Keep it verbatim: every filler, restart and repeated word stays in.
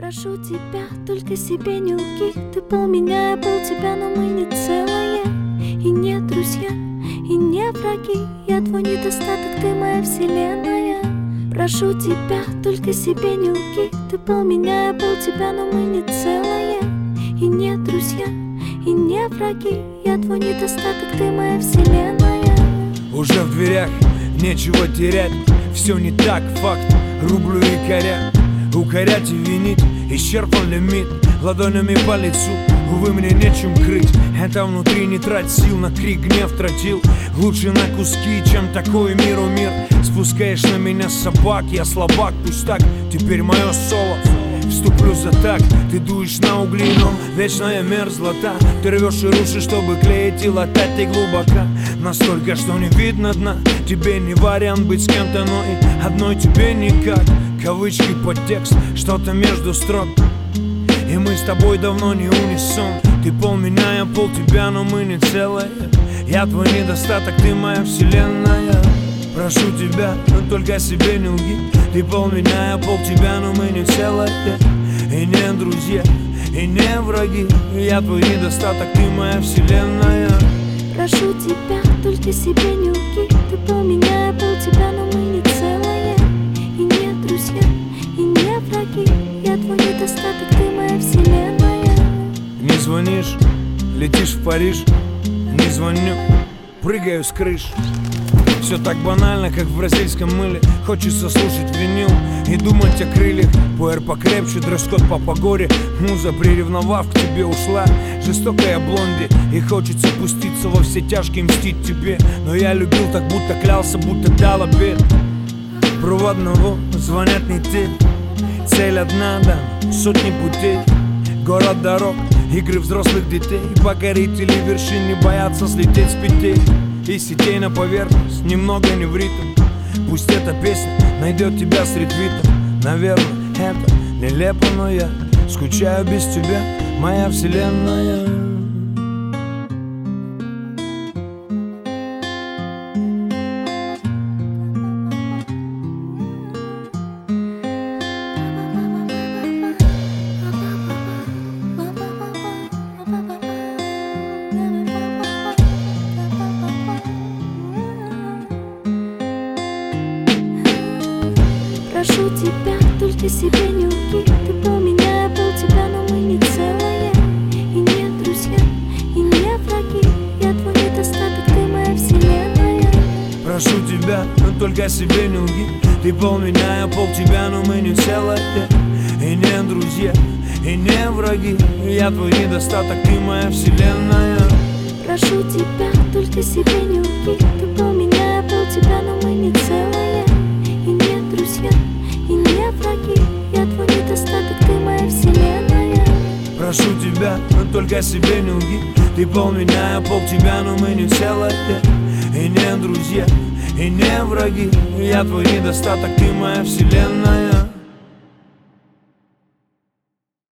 Прошу тебя, только себе не лги. Ты пол меня, я пол тебя, но мы не целое. И не друзья, и не враги. Я твой недостаток, ты моя вселенная. Прошу тебя, только себе не лги. Ты пол меня, я пол тебя, но мы не целое. И не друзья, и не враги. Я твой недостаток, ты моя вселенная. Уже в дверях, нечего терять. Все не так, факт, рублю и коря. Укорять и винить, исчерпан лимит. Ладонями по лицу, увы, мне нечем крыть. Это внутри не трать сил, на крик гнев тратил. Лучше на куски, чем такой миру мир. Спускаешь на меня собак, я слабак, пусть так. Теперь мое соло, вступлю за так. Ты дуешь на угли, но вечная мерзлота. Ты рвешь и рушишь, чтобы клеить и латать. Ты глубоко, настолько, что не видно дна. Тебе не вариант быть с кем-то, но и одной тебе никак. Кавычки, подтекст, что-то между строк. И мы с тобой давно не унисон. Ты пол меня, я пол тебя, но мы не целое. Я твой недостаток, ты моя вселенная. Прошу тебя, но только себе не лги. Ты пол меня, я пол тебя, но мы не целое. И не друзья, и не враги. Я твой недостаток, ты моя вселенная. Прошу тебя, только себе не лги. Ты пол меня, я пол тебя, но мы не целое. И не друзья, и не враги. Я твой недостаток, ты моя вселенная. Не звонишь, летишь в Париж. Не звоню, прыгаю с крыш. Все так банально, как в бразильском мыле. Хочется слушать винил и думать о крыльях. Пуэр покрепче, дресс-код по погоде. Муза, приревновав, к тебе ушла. Жестокая блонди, и хочется пуститься во все тяжкие, мстить тебе. Но я любил так, будто клялся, будто дал обет. Проводного звонят не ты. Цель одна, да, сотни путей. Город дорог, игры взрослых детей. Покорители вершин не боятся слететь с петей. И сетей на поверхность, немного не в ритм. Пусть эта песня найдет тебя среди твитов. Наверное, это нелепо, но я скучаю без тебя, моя вселенная. Прошу тебя, только себе не лги. Ты пол меня, я пол тебя, но мы не целое. И не друзья, и не враги. Я твой недостаток, ты моя вселенная. Прошу тебя, но только себе не лги. Ты пол меня, я пол тебя, но мы не целое. И не друзья, и не враги. Я твой недостаток, ты моя вселенная. Прошу тебя, только себе не лги. Ты пол меня, я пол тебя, но мы не целое. И не друзья, и не враги. Я твой недостаток, ты моя вселенная. Прошу тебя, но только себе не лги. Ты пол меня, я пол тебя, но мы не целое. И не друзья, и не враги. Я твой недостаток, ты моя вселенная.